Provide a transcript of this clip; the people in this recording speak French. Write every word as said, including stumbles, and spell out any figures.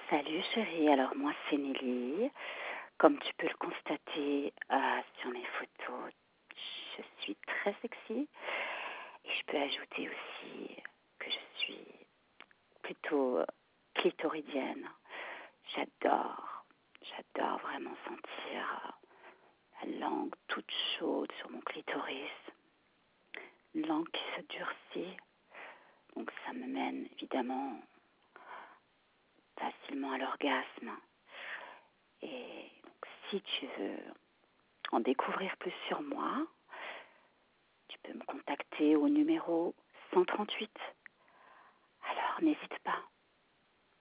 Salut chérie, alors moi c'est Nelly. Comme tu peux le constater euh, sur mes photos, je suis très sexy. Et je peux ajouter aussi que je suis plutôt clitoridienne. J'adore, j'adore vraiment sentir la langue toute chaude sur mon clitoris. Une langue qui se durcit. Donc ça me mène évidemment facilement à l'orgasme. Et donc, si tu veux en découvrir plus sur moi, tu peux me contacter au numéro cent trente-huit. Alors, n'hésite pas.